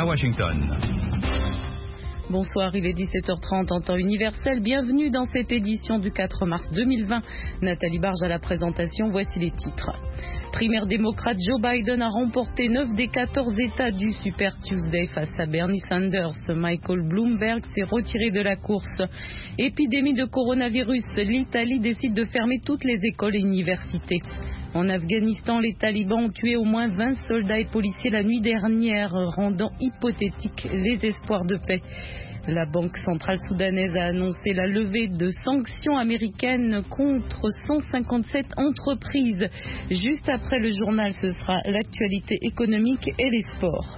à Washington. Bonsoir, il est 17h30 en temps universel. Bienvenue dans cette édition du 4 mars 2020. Nathalie Barge à la présentation, voici les titres. Primaire démocrate, Joe Biden a remporté 9 des 14 États du Super Tuesday face à Bernie Sanders. Michael Bloomberg s'est retiré de la course. Épidémie de coronavirus, l'Italie décide de fermer toutes les écoles et universités. En Afghanistan, les talibans ont tué au moins 20 soldats et policiers la nuit dernière, rendant hypothétiques les espoirs de paix. La Banque centrale soudanaise a annoncé la levée de sanctions américaines contre 157 entreprises. Juste après le journal, ce sera l'actualité économique et les sports.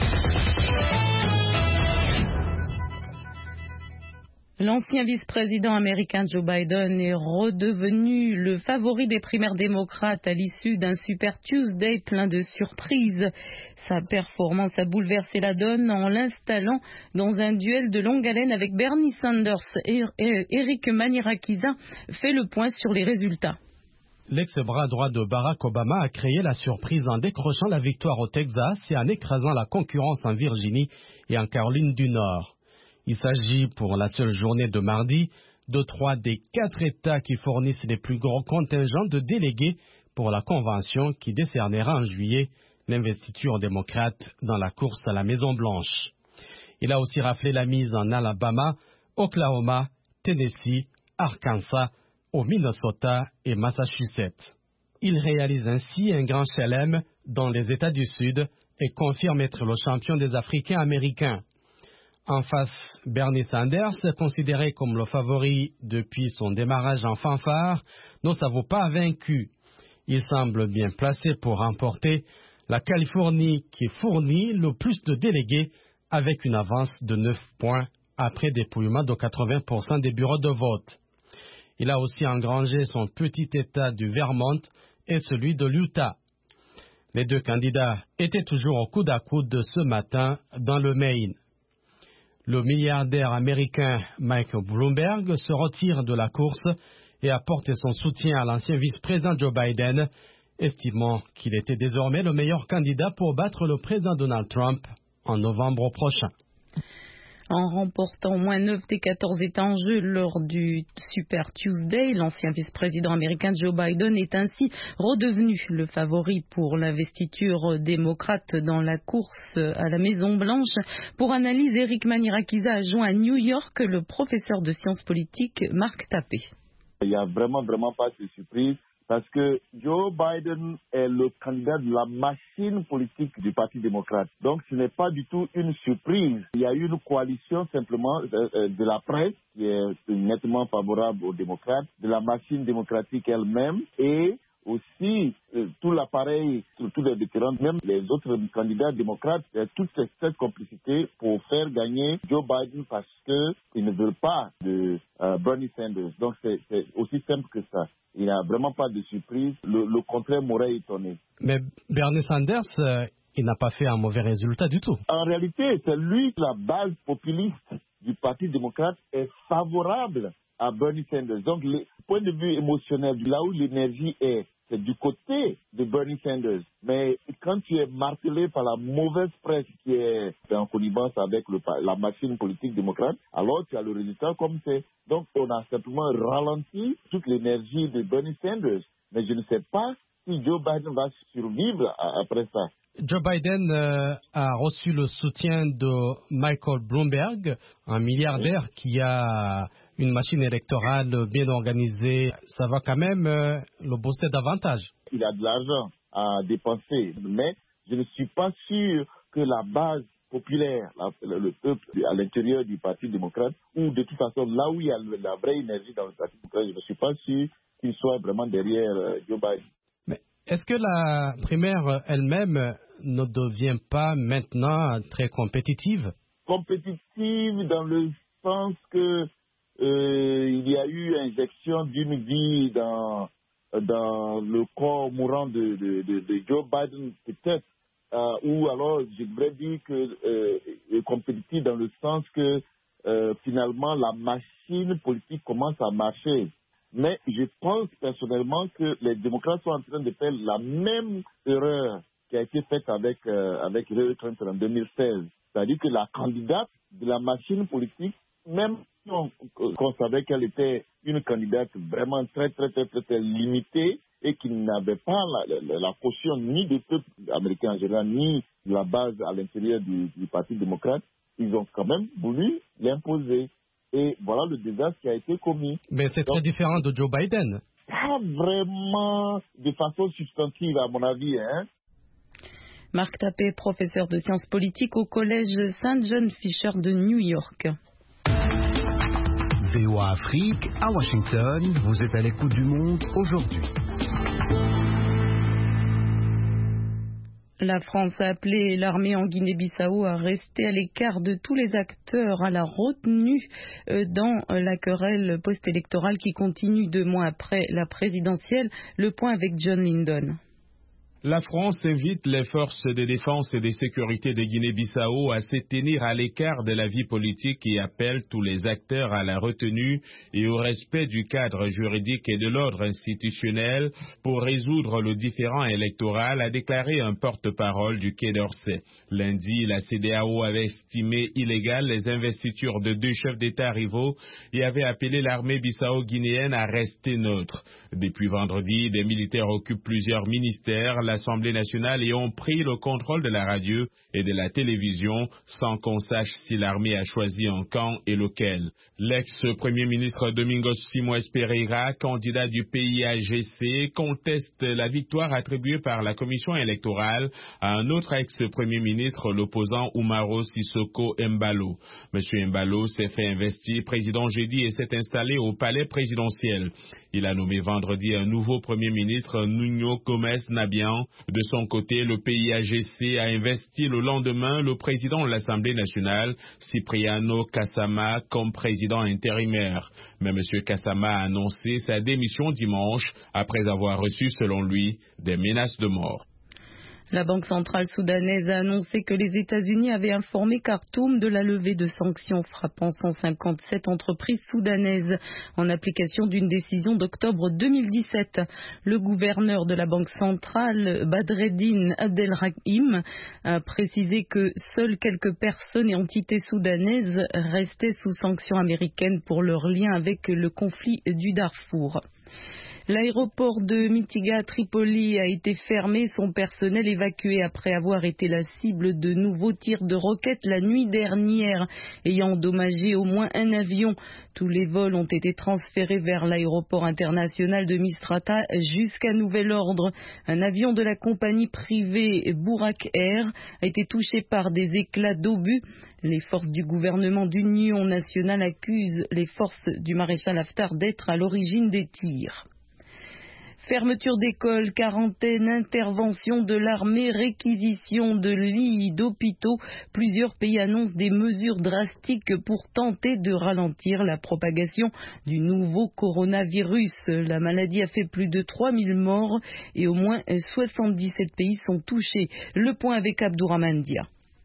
L'ancien vice-président américain Joe Biden est redevenu le favori des primaires démocrates à l'issue d'un Super Tuesday plein de surprises. Sa performance a bouleversé la donne en l'installant dans un duel de longue haleine avec Bernie Sanders. Et Eric Manirakisa fait le point sur les résultats. L'ex-bras droit de Barack Obama a créé la surprise en décrochant la victoire au Texas et en écrasant la concurrence en Virginie et en Caroline du Nord. Il s'agit pour la seule journée de mardi de 3 des 4 États qui fournissent les plus gros contingents de délégués pour la convention qui décernera en juillet l'investiture démocrate dans la course à la Maison-Blanche. Il a aussi raflé la mise en Alabama, Oklahoma, Tennessee, Arkansas, au Minnesota et Massachusetts. Il réalise ainsi un grand chelem dans les États du Sud et confirme être le champion des Africains-Américains. En face, Bernie Sanders, considéré comme le favori depuis son démarrage en fanfare, ne s'avoue pas vaincu. Il semble bien placé pour remporter la Californie qui fournit le plus de délégués avec une avance de 9 points après dépouillement de 80% des bureaux de vote. Il a aussi engrangé son petit État du Vermont et celui de l'Utah. Les deux candidats étaient toujours au coude à coude ce matin dans le Maine. Le milliardaire américain Michael Bloomberg se retire de la course et apporte son soutien à l'ancien vice-président Joe Biden, estimant qu'il était désormais le meilleur candidat pour battre le président Donald Trump en novembre prochain. En remportant au moins 9 des 14 États en jeu lors du Super Tuesday, l'ancien vice-président américain Joe Biden est ainsi redevenu le favori pour l'investiture démocrate dans la course à la Maison-Blanche. Pour analyse, Eric Manirakisa a joint à New York le professeur de sciences politiques Marc Tappé. Il n'y a vraiment pas de surprise. Parce que Joe Biden est le candidat de la machine politique du Parti démocrate. Donc ce n'est pas du tout une surprise. Il y a eu une coalition simplement de la presse qui est nettement favorable aux démocrates, de la machine démocratique elle-même et aussi tout l'appareil, surtout les vétérans, même les autres candidats démocrates, toute cette complicité pour faire gagner Joe Biden parce qu'ils ne veulent pas de Bernie Sanders. Donc c'est aussi simple que ça. Il n'y a vraiment pas de surprise. Le contraire m'aurait étonné. Mais Bernie Sanders, il n'a pas fait un mauvais résultat du tout. En réalité, c'est lui, la base populiste du Parti démocrate est favorable à Bernie Sanders. Donc, le point de vue émotionnel, là où l'énergie est, c'est du côté de Bernie Sanders. Mais quand tu es martelé par la mauvaise presse qui est en connivence avec la machine politique démocrate, alors tu as le résultat comme c'est. Donc, on a simplement ralenti toute l'énergie de Bernie Sanders. Mais je ne sais pas si Joe Biden va survivre après ça. Joe Biden a reçu le soutien de Michael Bloomberg, un milliardaire qui a une machine électorale bien organisée. Ça va quand même le booster davantage. Il a de l'argent à dépenser, mais je ne suis pas sûr que la base populaire, le peuple à l'intérieur du Parti démocrate, ou de toute façon là où il y a la vraie énergie dans le Parti démocrate, je ne suis pas sûr qu'il soit vraiment derrière Joe Biden. Mais est-ce que la primaire elle-même ne devient pas maintenant très compétitive? Compétitive dans le sens que il y a eu injection d'une vie dans le corps mourant de Joe Biden peut-être, ou alors je devrais dire que compétitive dans le sens que finalement la machine politique commence à marcher. Mais je pense personnellement que les démocrates sont en train de faire la même erreur qui a été faite avec Hillary Clinton en 2016. C'est-à-dire que la candidate de la machine politique, même si on savait qu'elle était une candidate vraiment très limitée et qui n'avait pas la caution ni des peuples américains en général, ni de la base à l'intérieur du Parti démocrate, ils ont quand même voulu l'imposer. Et voilà le désastre qui a été commis. Mais c'est très différent de Joe Biden. Pas vraiment de façon substantive, à mon avis, hein. Marc Tapé, professeur de sciences politiques au collège St. John Fisher de New York. VOA Afrique, à Washington, vous êtes à l'écoute du monde aujourd'hui. La France a appelé l'armée en Guinée-Bissau à rester à l'écart de tous les acteurs à la retenue dans la querelle post-électorale qui continue 2 mois après la présidentielle. Le point avec John Lindon. La France invite les forces de défense et de sécurité de Guinée-Bissau à se tenir à l'écart de la vie politique et appelle tous les acteurs à la retenue et au respect du cadre juridique et de l'ordre institutionnel pour résoudre le différend électoral, a déclaré un porte-parole du Quai d'Orsay. Lundi, la CEDEAO avait estimé illégales les investitures de 2 chefs d'État rivaux et avait appelé l'armée bissau-guinéenne à rester neutre. Depuis vendredi, des militaires occupent plusieurs ministères, l'Assemblée nationale et ont pris le contrôle de la radio et de la télévision sans qu'on sache si l'armée a choisi un camp et lequel. L'ex-premier ministre Domingos Simões Pereira, candidat du PIAGC, conteste la victoire attribuée par la commission électorale à un autre ex-premier ministre, l'opposant Umaro Sissoko Embalo. Monsieur Embalo s'est fait investir président jeudi et s'est installé au palais présidentiel. Il a nommé vendredi un nouveau premier ministre, Nuno Gomes Nabian. De son côté, le PIAGC a investi le lendemain le président de l'Assemblée nationale, Cipriano Kassama, comme président intérimaire. Mais M. Kassama a annoncé sa démission dimanche après avoir reçu, selon lui, des menaces de mort. La Banque centrale soudanaise a annoncé que les États-Unis avaient informé Khartoum de la levée de sanctions frappant 157 entreprises soudanaises en application d'une décision d'octobre 2017. Le gouverneur de la Banque centrale, Badreddine Abdelrahim, a précisé que seules quelques personnes et entités soudanaises restaient sous sanctions américaines pour leur lien avec le conflit du Darfour. L'aéroport de Mitiga à Tripoli a été fermé, son personnel évacué après avoir été la cible de nouveaux tirs de roquettes la nuit dernière, ayant endommagé au moins un avion. Tous les vols ont été transférés vers l'aéroport international de Misrata jusqu'à nouvel ordre. Un avion de la compagnie privée Burak Air a été touché par des éclats d'obus. Les forces du gouvernement d'union nationale accusent les forces du maréchal Haftar d'être à l'origine des tirs. Fermeture d'écoles, quarantaine, intervention de l'armée, réquisition de lits d'hôpitaux. Plusieurs pays annoncent des mesures drastiques pour tenter de ralentir la propagation du nouveau coronavirus. La maladie a fait plus de 3000 morts et au moins 77 pays sont touchés. Le point avec Abdourahmane Dia.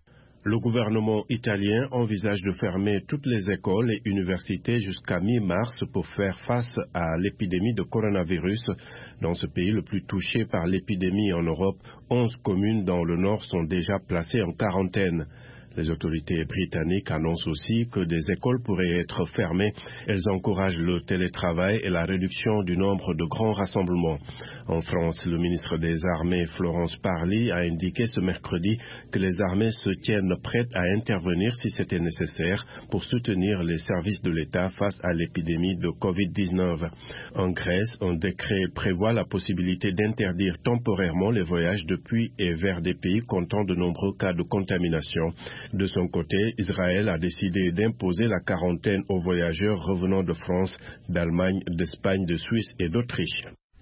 Le gouvernement italien envisage de fermer toutes les écoles et universités jusqu'à mi-mars pour faire face à l'épidémie de coronavirus. Dans ce pays le plus touché par l'épidémie en Europe, 11 communes dans le nord sont déjà placées en quarantaine. Les autorités britanniques annoncent aussi que des écoles pourraient être fermées. Elles encouragent le télétravail et la réduction du nombre de grands rassemblements. En France, le ministre des Armées, Florence Parly, a indiqué ce mercredi que les armées se tiennent prêtes à intervenir si c'était nécessaire pour soutenir les services de l'État face à l'épidémie de Covid-19. En Grèce, un décret prévoit la possibilité d'interdire temporairement les voyages depuis et vers des pays comptant de nombreux cas de contamination. De son côté, Israël a décidé d'imposer la quarantaine aux voyageurs revenant de France, d'Allemagne, d'Espagne, de Suisse et d'Autriche.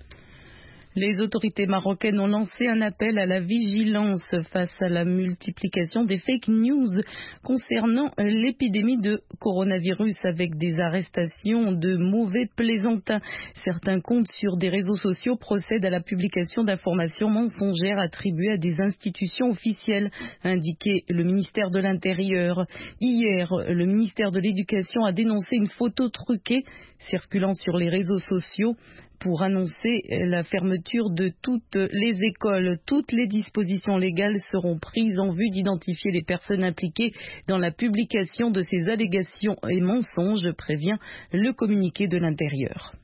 Les autorités marocaines ont lancé un appel à la vigilance face à la multiplication des fake news concernant l'épidémie de coronavirus avec des arrestations de mauvais plaisantins. Certains comptes sur des réseaux sociaux procèdent à la publication d'informations mensongères attribuées à des institutions officielles, a indiqué le ministère de l'Intérieur. Hier, le ministère de l'Éducation a dénoncé une photo truquée circulant sur les réseaux sociaux. pour annoncer la fermeture de toutes les écoles. Toutes les dispositions légales seront prises en vue d'identifier les personnes impliquées dans la publication de ces allégations et mensonges, prévient le communiqué de l'Intérieur.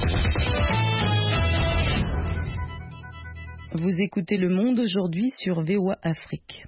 Vous écoutez Le Monde aujourd'hui sur VOA Afrique.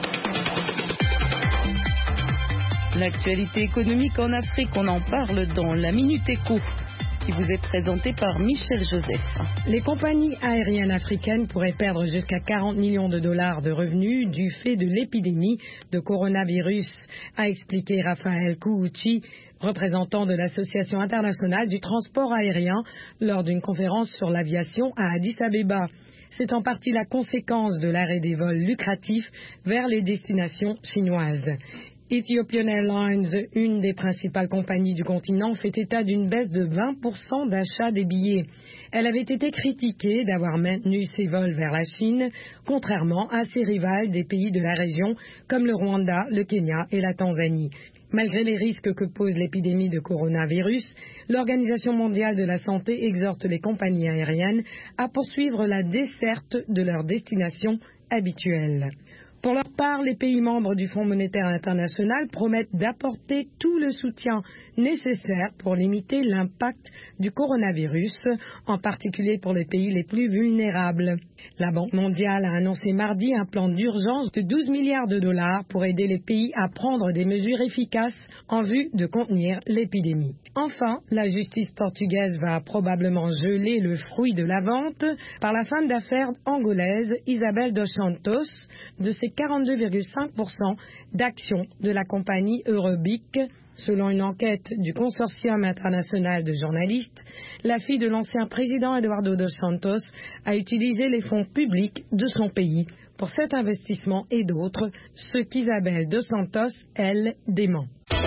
L'actualité économique en Afrique, on en parle dans la Minute Éco, qui vous est présentée par Michel Joseph. Les compagnies aériennes africaines pourraient perdre jusqu'à 40 millions de dollars de revenus du fait de l'épidémie de coronavirus, a expliqué Raphaël Kououchi, représentant de l'Association internationale du transport aérien, lors d'une conférence sur l'aviation à Addis Abeba. C'est en partie la conséquence de l'arrêt des vols lucratifs vers les destinations chinoises. Ethiopian Airlines, une des principales compagnies du continent, fait état d'une baisse de 20% d'achat des billets. Elle avait été critiquée d'avoir maintenu ses vols vers la Chine, contrairement à ses rivales des pays de la région comme le Rwanda, le Kenya et la Tanzanie. Malgré les risques que pose l'épidémie de coronavirus, l'Organisation mondiale de la santé exhorte les compagnies aériennes à poursuivre la desserte de leurs destinations habituelles. Pour leur part, les pays membres du Fonds monétaire international promettent d'apporter tout le soutien nécessaire pour limiter l'impact du coronavirus, en particulier pour les pays les plus vulnérables. La Banque mondiale a annoncé mardi un plan d'urgence de 12 milliards de dollars pour aider les pays à prendre des mesures efficaces en vue de contenir l'épidémie. Enfin, la justice portugaise va probablement geler le fruit de la vente par la femme d'affaires angolaise Isabel dos Santos de ses 42,5% d'actions de la compagnie Eurobic. Selon une enquête du consortium international de journalistes, la fille de l'ancien président Eduardo dos Santos a utilisé les fonds publics de son pays pour cet investissement et d'autres, ce qu'Isabel dos Santos, elle, dément.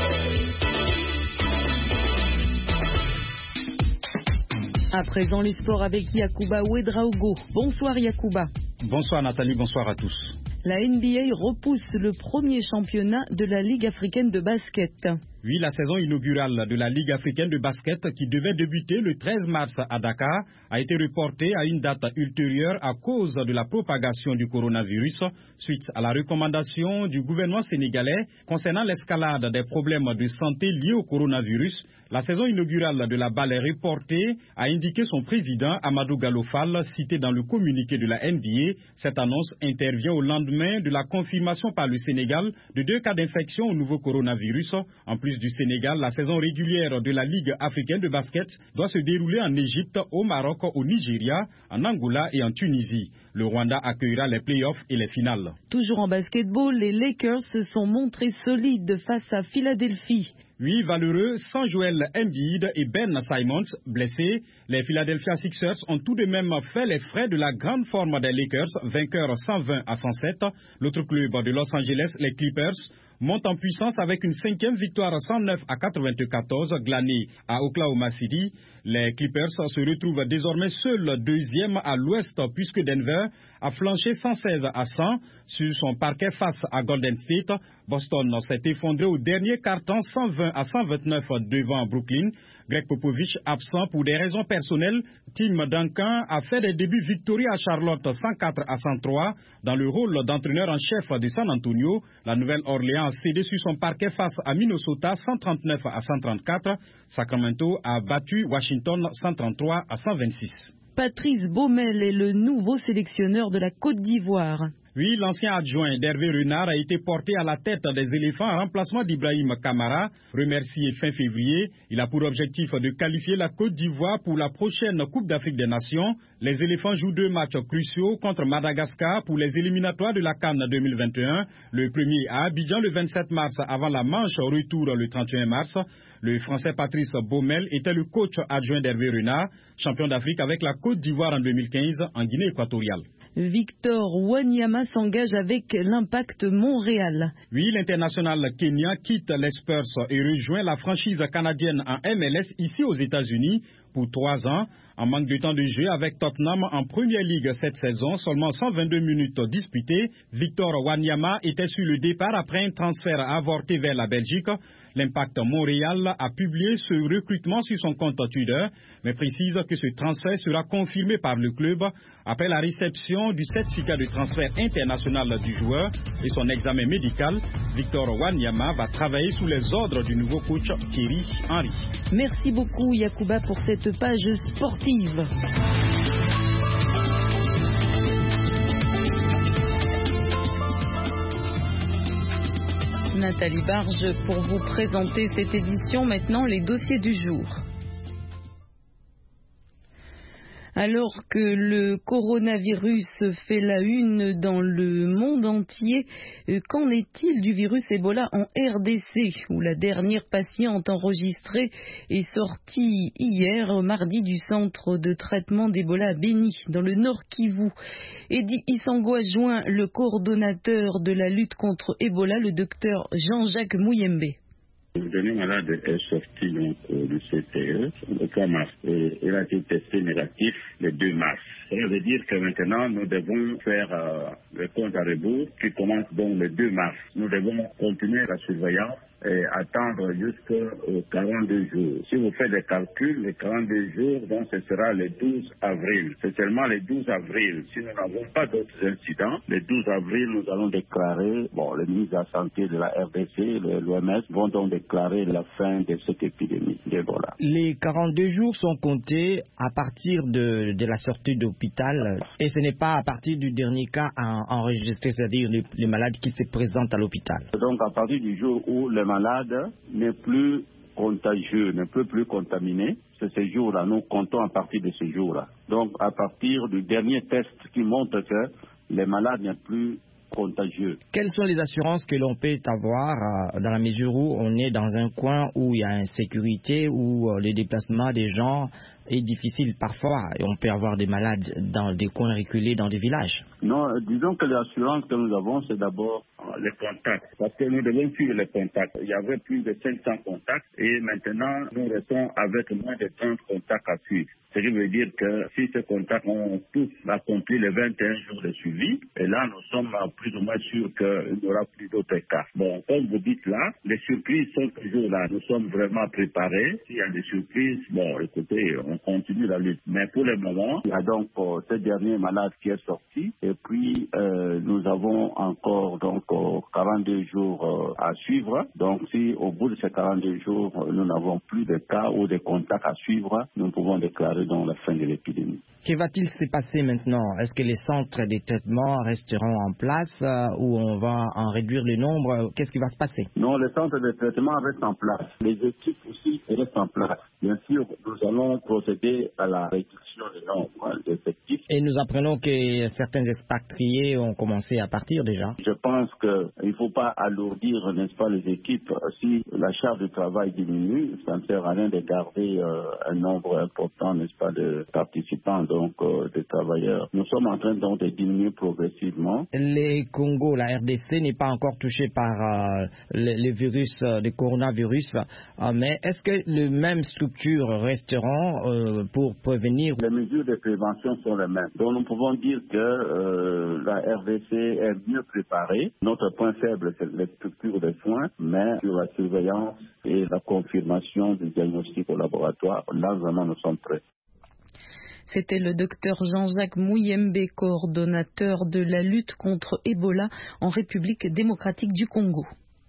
À présent, les sports avec Yacouba Ouedraogo. Bonsoir Yacouba. Bonsoir Nathalie, bonsoir à tous. La NBA repousse le premier championnat de la Ligue africaine de basket. Oui, la saison inaugurale de la Ligue africaine de basket qui devait débuter le 13 mars à Dakar a été reportée à une date ultérieure à cause de la propagation du coronavirus suite à la recommandation du gouvernement sénégalais concernant l'escalade des problèmes de santé liés au coronavirus. La saison inaugurale de la balle est reportée, a indiqué son président Amadou Gallo Fall, cité dans le communiqué de la NBA. Cette annonce intervient au lendemain de la confirmation par le Sénégal de 2 cas d'infection au nouveau coronavirus. En plus du Sénégal, la saison régulière de la Ligue africaine de basket doit se dérouler en Égypte, au Maroc, au Nigeria, en Angola et en Tunisie. Le Rwanda accueillera les playoffs et les finales. Toujours en basketball, les Lakers se sont montrés solides face à Philadelphie. Oui, valeureux, sans Joel Embiid et Ben Simmons blessés, les Philadelphia Sixers ont tout de même fait les frais de la grande forme des Lakers, vainqueurs 120-107. L'autre club de Los Angeles, les Clippers, monte en puissance avec une 5e victoire 109-94 glanée à Oklahoma City. Les Clippers se retrouvent désormais seuls 2e à l'ouest puisque Denver a flanché 116-100 sur son parquet face à Golden State. Boston s'est effondré au dernier quart-temps 120-129 devant Brooklyn. Greg Popovich absent pour des raisons personnelles. Tim Duncan a fait des débuts victorieux à Charlotte 104-103 dans le rôle d'entraîneur en chef de San Antonio. La Nouvelle-Orléans a cédé sur son parquet face à Minnesota 139-134. Sacramento a battu Washington 133-126. Patrice Baumel est le nouveau sélectionneur de la Côte d'Ivoire. Oui, l'ancien adjoint d'Hervé Renard a été porté à la tête des éléphants en remplacement d'Ibrahim Kamara. Remercié fin février, il a pour objectif de qualifier la Côte d'Ivoire pour la prochaine Coupe d'Afrique des Nations. Les éléphants jouent 2 matchs cruciaux contre Madagascar pour les éliminatoires de la CAN 2021. Le premier à Abidjan le 27 mars avant la manche retour le 31 mars. Le Français Patrice Baumel était le coach adjoint d'Hervé Renard, champion d'Afrique avec la Côte d'Ivoire en 2015 en Guinée équatoriale. Victor Wanyama s'engage avec l'Impact Montréal. Oui, l'international kenyan quitte les Spurs et rejoint la franchise canadienne en MLS ici aux États-Unis. pour 3 ans. En manque de temps de jeu avec Tottenham en Première Ligue cette saison, seulement 122 minutes disputées, Victor Wanyama était sur le départ après un transfert avorté vers la Belgique. L'Impact Montréal a publié ce recrutement sur son compte Twitter, mais précise que ce transfert sera confirmé par le club après la réception du certificat de transfert international du joueur et son examen médical. Victor Wanyama va travailler sous les ordres du nouveau coach Thierry Henry. Merci beaucoup Yacouba pour cette page sportive. Nathalie Barge pour vous présenter cette édition. Maintenant, les dossiers du jour. Alors que le coronavirus fait la une dans le monde entier, qu'en est-il du virus Ebola en RDC, où la dernière patiente enregistrée est sortie hier, mardi, du centre de traitement d'Ebola à Béni, dans le Nord Kivu. Eddie Isango a joint le coordonnateur de la lutte contre Ebola, le docteur Jean-Jacques Mouyembe. Le dernier malade est sorti donc, du CTE le 3 mars et il a été testé négatif le 2 mars. Ça veut dire que maintenant nous devons faire le compte à rebours qui commence donc le 2 mars. Nous devons continuer la surveillance et attendre jusqu'aux 42 jours. Si vous faites des calculs, les 42 jours, donc ce sera le 12 avril. C'est seulement le 12 avril. Si nous n'avons pas d'autres incidents, le 12 avril, nous allons déclarer, les ministres de la Santé de la RDC, l'OMS, vont donc déclarer la fin de cette épidémie d'Ebola. Les 42 jours sont comptés à partir de la sortie d'hôpital et ce n'est pas à partir du dernier cas enregistré, c'est-à-dire les malades qui se présentent à l'hôpital. Donc à partir du jour où le malade n'est plus contagieux, ne peut plus contaminer, c'est ce jour-là, nous comptons à partir de ce jour-là. Donc à partir du dernier test qui montre que le malade n'est plus contagieux. Quelles sont les assurances que l'on peut avoir dans la mesure où on est dans un coin où il y a insécurité, où le déplacement des gens est difficile parfois et on peut avoir des malades dans des coins reculés, dans des villages? Non, disons que l'assurance que nous avons, c'est d'abord les contacts, parce que nous devons suivre les contacts. Il y avait plus de 500 contacts et maintenant nous restons avec moins de 30 contacts à suivre. Ce qui veut dire que si ces contacts ont tous accompli les 21 jours de suivi, et là nous sommes plus ou moins sûrs qu'il n'y aura plus d'autres cas. Bon, comme vous dites là, les surprises sont toujours là. Nous sommes vraiment préparés. S'il y a des surprises, écoutez, on continue la lutte. Mais pour le moment, il y a donc ce dernier malade qui est sorti et puis nous avons encore donc 42 jours à suivre. Donc si au bout de ces 42 jours, nous n'avons plus de cas ou de contacts à suivre, nous pouvons déclarer donc la fin de l'épidémie. Que va-t-il se passer maintenant? Est-ce que les centres de traitement resteront en place ou on va en réduire le nombre? Qu'est-ce qui va se passer? Non, les centres de traitement restent en place. Les équipes aussi restent en place. Bien sûr, nous allons procéder à la réduction des nombres d'effectifs. Et nous apprenons que certains expatriés ont commencé à partir déjà. Je pense qu'il ne faut pas alourdir, n'est-ce pas, les équipes. Si la charge de travail diminue, ça ne sert à rien de garder un nombre important, n'est-ce pas, de participants, donc de travailleurs. Nous sommes en train donc de diminuer progressivement. Les Congo, la RDC n'est pas encore touchée par le virus, le coronavirus, mais est-ce que les mêmes structures resteront pour prévenir? Les mesures de prévention sont les mêmes. Donc nous pouvons dire que la RDC est mieux préparée. Notre point faible, c'est les structures de soins, mais sur la surveillance et la confirmation du diagnostic au laboratoire, là vraiment nous sommes prêts. C'était le docteur Jean-Jacques Mouyembe, coordonnateur de la lutte contre Ebola en République démocratique du Congo.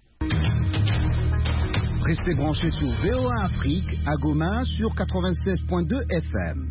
Restez branchés sur VOA Afrique à Goma sur 96.2 FM.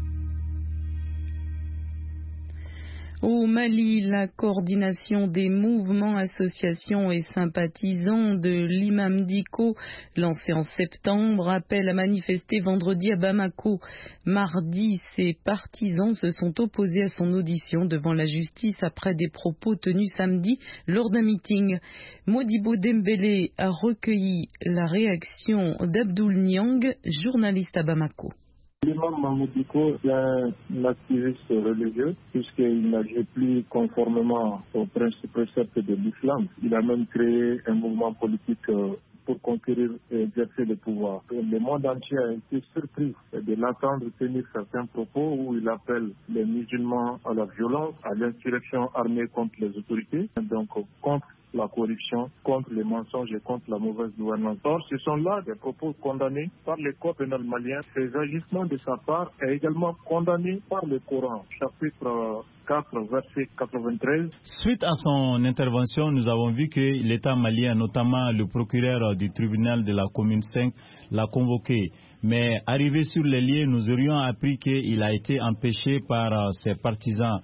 Au Mali, la coordination des mouvements, associations et sympathisants de l'imam Dicko, lancé en septembre, appelle à manifester vendredi à Bamako. Mardi, ses partisans se sont opposés à son audition devant la justice après des propos tenus samedi lors d'un meeting. Modibo Dembélé a recueilli la réaction d'Abdoul Niang, journaliste à Bamako. L'imam Mahmoud Dicko est un activiste religieux puisqu'il n'agit plus conformément aux préceptes de l'islam. Il a même créé un mouvement politique pour conquérir et exercer le pouvoir. Le monde entier a été surpris de l'entendre tenir certains propos où il appelle les musulmans à la violence, à l'insurrection armée contre les autorités, donc contre la corruption, contre les mensonges et contre la mauvaise gouvernance. Or, ce sont là des propos condamnés par le code pénal malien. Ces agissements de sa part est également condamné par le Coran, chapitre 4, verset 93. Suite à son intervention, nous avons vu que l'État malien, notamment le procureur du tribunal de la commune 5, l'a convoqué. Mais arrivé sur les lieux, nous aurions appris qu'il a été empêché par ses partisans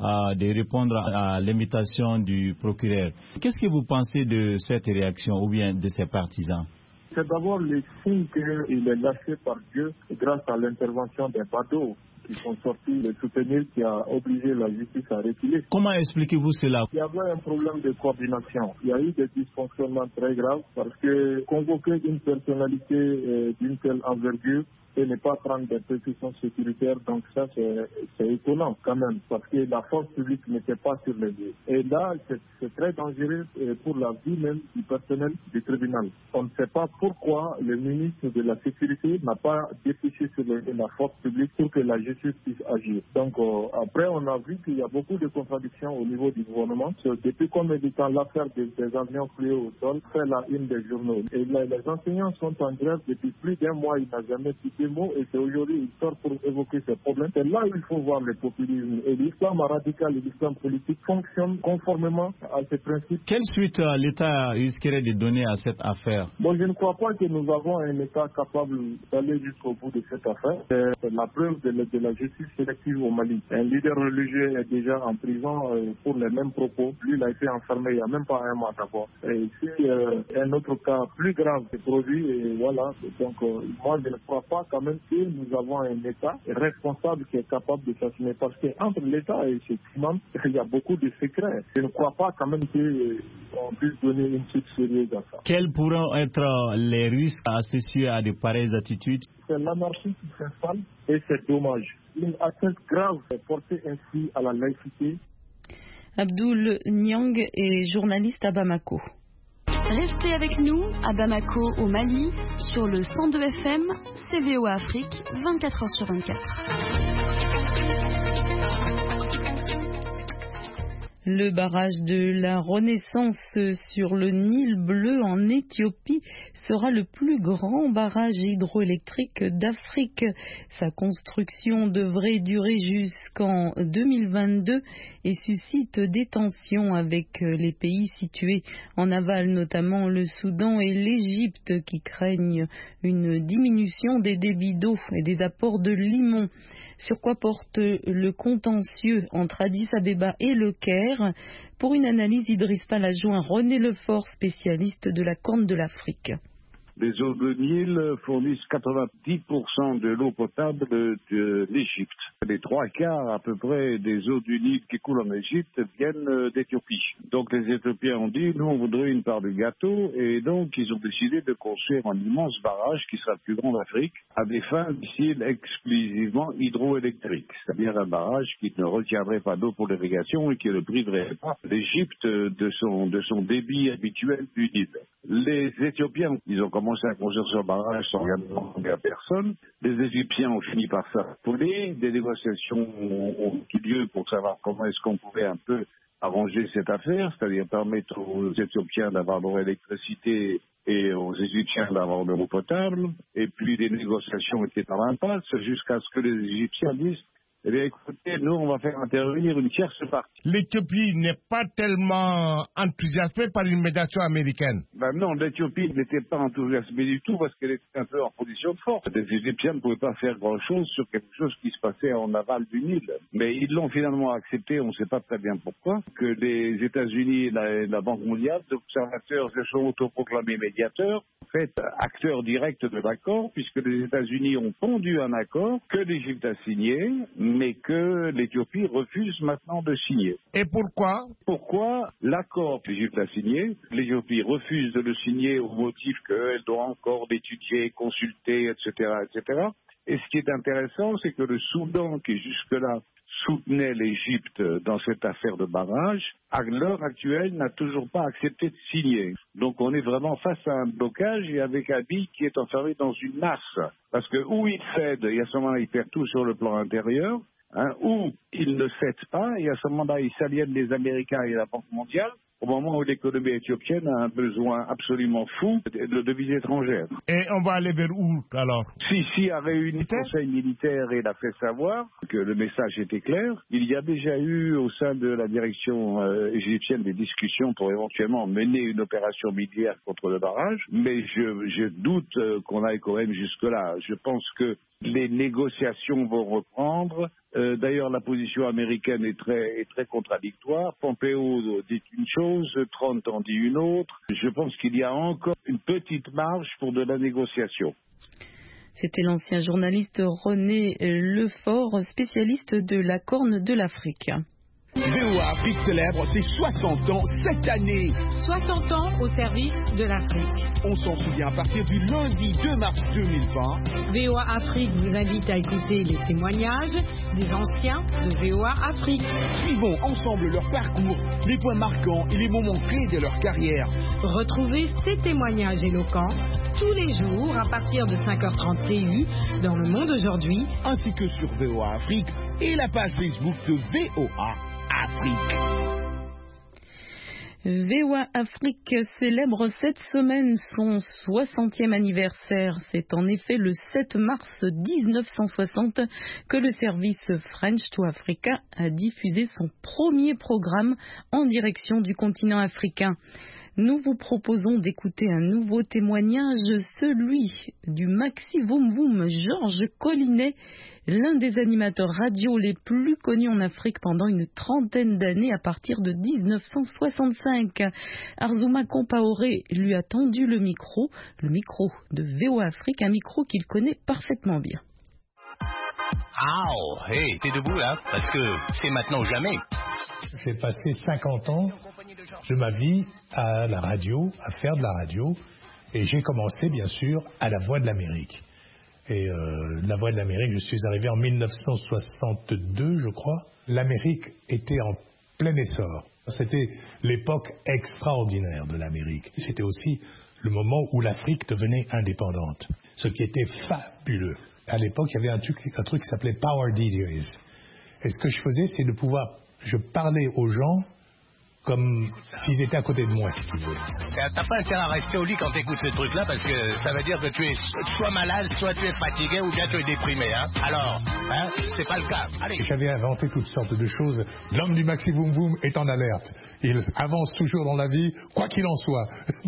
de répondre à l'invitation du procureur. Qu'est-ce que vous pensez de cette réaction ou bien de ses partisans? C'est d'abord le signe qu'il est lâché par Dieu grâce à l'intervention des badauds qui sont sortis le soutenir, qui a obligé la justice à reculer. Comment expliquez-vous cela? Il y avait un problème de coordination. Il y a eu des dysfonctionnements très graves parce que convoquer une personnalité d'une telle envergure et ne pas prendre des précautions sécuritaires, donc ça c'est étonnant quand même, parce que la force publique n'était pas sur les lieux. Et là, c'est très dangereux pour la vie même du personnel du tribunal. On ne sait pas pourquoi le ministre de la Sécurité n'a pas dépêché sur la force publique pour que la justice puisse agir. Donc après, on a vu qu'il y a beaucoup de contradictions au niveau du gouvernement. Depuis combien de temps l'affaire des avions cloués au sol fait la une des journaux. Et là, les enseignants sont en grève depuis plus d'un mois, il n'a jamais quitté mots et c'est aujourd'hui il sort pour évoquer ces problèmes. C'est là où il faut voir le populisme. Et l'islam radical et l'islam politique fonctionnent conformément à ces principes. Quelle suite l'État risquerait de donner à cette affaire? Bon, je ne crois pas que nous avons un État capable d'aller jusqu'au bout de cette affaire. C'est la preuve de la justice sélective au Mali. Un leader religieux est déjà en prison pour les mêmes propos. Lui, il a été enfermé il n'y a même pas un mois d'abord. Et ici, un autre cas plus grave est produit. Et voilà. Donc, moi, je ne crois pas quand même que nous avons un État responsable qui est capable de s'assumer. Parce qu'entre l'État et ses criminels, il y a beaucoup de secrets. Je ne crois pas quand même qu'on puisse donner une suite sérieuse à ça. Quels pourront être les risques associés à de pareilles attitudes? C'est l'anarchie qui s'installe et c'est dommage. Une atteinte grave est portée ainsi à la laïcité. Abdoul Niang est journaliste à Bamako. Restez avec nous à Bamako au Mali sur le 102 FM, CVOA Afrique, 24h sur 24. Le barrage de la Renaissance sur le Nil bleu en Éthiopie sera le plus grand barrage hydroélectrique d'Afrique. Sa construction devrait durer jusqu'en 2022 et suscite des tensions avec les pays situés en aval, notamment le Soudan et l'Égypte, qui craignent une diminution des débits d'eau et des apports de limon. Sur quoi porte le contentieux entre Addis Abeba et le Caire? Pour une analyse, Idriss Palajoin, René Lefort, spécialiste de la Corne de l'Afrique. Les eaux de Nil fournissent 90% de l'eau potable de l'Égypte. Les 3/4 à peu près des eaux du Nil qui coulent en Égypte viennent d'Éthiopie. Donc les Éthiopiens ont dit, nous on voudrait une part du gâteau, et donc ils ont décidé de construire un immense barrage qui sera le plus grand d'Afrique à des fins disent exclusivement hydroélectriques. C'est-à-dire un barrage qui ne retiendrait pas d'eau pour l'irrigation et qui ne priverait pas l'Égypte de son débit habituel du Nil. Les Éthiopiens, ils ont commencé à construire ce barrage sans rien demander à personne. Les Égyptiens ont fini par s'affoler. Des négociations ont eu lieu pour savoir comment est-ce qu'on pouvait un peu arranger cette affaire, c'est-à-dire permettre aux Éthiopiens d'avoir leur électricité et aux Égyptiens d'avoir de l'eau potable. Et puis les négociations étaient en impasse jusqu'à ce que les Égyptiens disent eh bien, écoutez, nous, on va faire intervenir une tierce partie. L'Éthiopie n'est pas tellement enthousiasmée par une médiation américaine. Ben non, l'Éthiopie n'était pas enthousiasmée du tout parce qu'elle était un peu en position de force. Les Égyptiens ne pouvaient pas faire grand-chose sur quelque chose qui se passait en aval du Nil. Mais ils l'ont finalement accepté, on ne sait pas très bien pourquoi, que les États-Unis et la Banque mondiale, d'observateurs, se sont autoproclamés médiateurs, en fait, acteurs directs de l'accord, puisque les États-Unis ont pondu un accord que l'Égypte a signé, mais que l'Éthiopie refuse maintenant de signer. Et pourquoi? Pourquoi l'accord que l'Égypte a signé, l'Éthiopie refuse de le signer au motif qu'elle doit encore l'étudier, consulter, etc., etc. Et ce qui est intéressant, c'est que le Soudan, qui jusque-là soutenait l'Égypte dans cette affaire de barrage, à l'heure actuelle, n'a toujours pas accepté de signer. Donc on est vraiment face à un blocage et avec Abiy qui est enfermé dans une nasse. Parce que où il cède, et à ce moment-là, il perd tout sur le plan intérieur, ou il ne cède pas, et à ce moment-là, il s'aliène les Américains et la Banque mondiale, au moment où l'économie éthiopienne a un besoin absolument fou de devises étrangères. Et on va aller vers où alors? Sisi a réuni le conseil militaire et l'a fait savoir que le message était clair. Il y a déjà eu au sein de la direction égyptienne des discussions pour éventuellement mener une opération militaire contre le barrage, mais je doute qu'on aille quand même jusque-là. Je pense que les négociations vont reprendre. D'ailleurs, la position américaine est très contradictoire. Pompeo dit une chose, Trump en dit une autre. Je pense qu'il y a encore une petite marge pour de la négociation. C'était l'ancien journaliste René Lefort, spécialiste de la Corne de l'Afrique. VOA Afrique célèbre ses 60 ans cette année. 60 ans au service de l'Afrique. On s'en souvient à partir du lundi 2 mars 2020. VOA Afrique vous invite à écouter les témoignages des anciens de VOA Afrique. Suivons ensemble leur parcours, les points marquants et les moments clés de leur carrière. Retrouvez ces témoignages éloquents tous les jours à partir de 5h30 TU dans Le Monde Aujourd'hui, ainsi que sur VOA Afrique et la page Facebook de VOA Afrique. VOA Afrique célèbre cette semaine son 60e anniversaire. C'est en effet le 7 mars 1960 que le service French to Africa a diffusé son premier programme en direction du continent africain. Nous vous proposons d'écouter un nouveau témoignage, celui du Maxi Voum Voum Georges Collinet, l'un des animateurs radio les plus connus en Afrique pendant une trentaine d'années à partir de 1965. Arzouma Compaoré lui a tendu le micro de VOA Afrique, un micro qu'il connaît parfaitement bien. Ah, hey, t'es debout là, parce que c'est maintenant ou jamais. J'ai passé 50 ans de ma vie à la radio, à faire de la radio, et j'ai commencé bien sûr à la Voix de l'Amérique. Et la Voix de l'Amérique, je suis arrivé en 1962, je crois. L'Amérique était en plein essor. C'était l'époque extraordinaire de l'Amérique. C'était aussi le moment où l'Afrique devenait indépendante, ce qui était fabuleux. À l'époque, il y avait un truc qui s'appelait Power DJs. Et ce que je faisais, c'est je parlais aux gens comme s'ils étaient à côté de moi, si tu veux. T'as pas intérêt à rester au lit quand t'écoutes ce truc-là, parce que ça veut dire que tu es soit malade, soit tu es fatigué, ou bien tu es déprimé, hein. Alors, c'est pas le cas. Allez. J'avais inventé toutes sortes de choses. L'homme du Maxi Boom Boom est en alerte. Il avance toujours dans la vie, quoi qu'il en soit.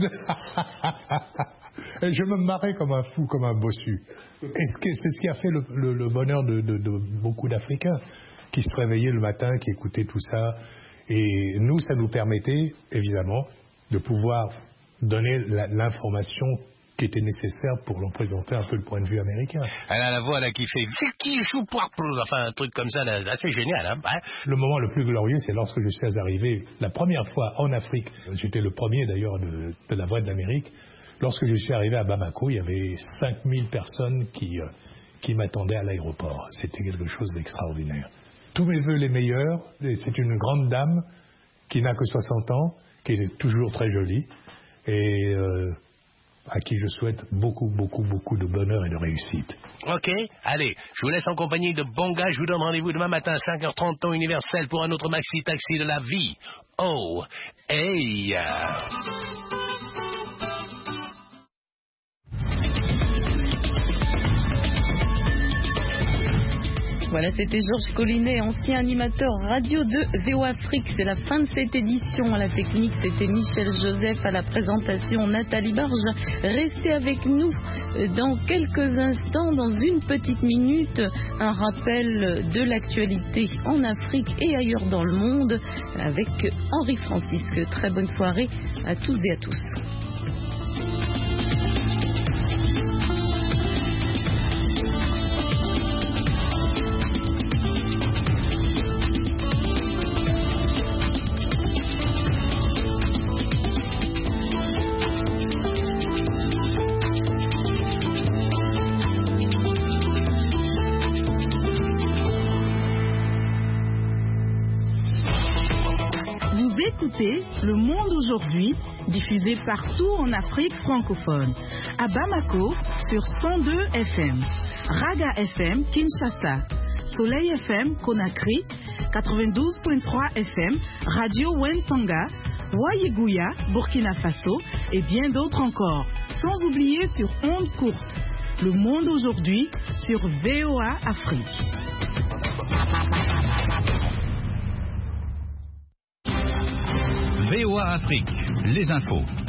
Et je me marrais comme un fou, comme un bossu. Et c'est ce qui a fait le bonheur de beaucoup d'Africains, qui se réveillaient le matin, qui écoutaient tout ça. Et nous, ça nous permettait, évidemment, de pouvoir donner l'information qui était nécessaire pour leur présenter un peu le point de vue américain. Elle a la voix là qui fait « qui joue pour ?» Enfin, un truc comme ça, là, assez génial. Hein, Le moment le plus glorieux, c'est lorsque je suis arrivé la première fois en Afrique. J'étais le premier, d'ailleurs, de la Voix de l'Amérique. Lorsque je suis arrivé à Bamako, il y avait 5000 personnes qui m'attendaient à l'aéroport. C'était quelque chose d'extraordinaire. Tous mes voeux les meilleurs. C'est une grande dame qui n'a que 60 ans, qui est toujours très jolie et à qui je souhaite beaucoup, beaucoup, beaucoup de bonheur et de réussite. Ok, allez, je vous laisse en compagnie de Bonga. Je vous donne rendez-vous demain matin à 5h30 temps universel pour un autre maxi-taxi de la vie. Oh, hey. Voilà, c'était Georges Collinet, ancien animateur radio de VOA Afrique. C'est la fin de cette édition. À la technique, c'était Michel Joseph. À la présentation, Nathalie Barge. Restez avec nous dans quelques instants, dans une petite minute, un rappel de l'actualité en Afrique et ailleurs dans le monde avec Henri Francisque. Très bonne soirée à toutes et à tous. écoutez Le Monde aujourd'hui, diffusé partout en Afrique francophone. À Bamako, sur 102 FM. Raga FM, Kinshasa. Soleil FM, Conakry. 92.3 FM, Radio Wentanga. Wayegouya, Burkina Faso. Et bien d'autres encore. Sans oublier sur ondes courtes. Le Monde aujourd'hui, sur VOA Afrique. VOA Afrique, les infos.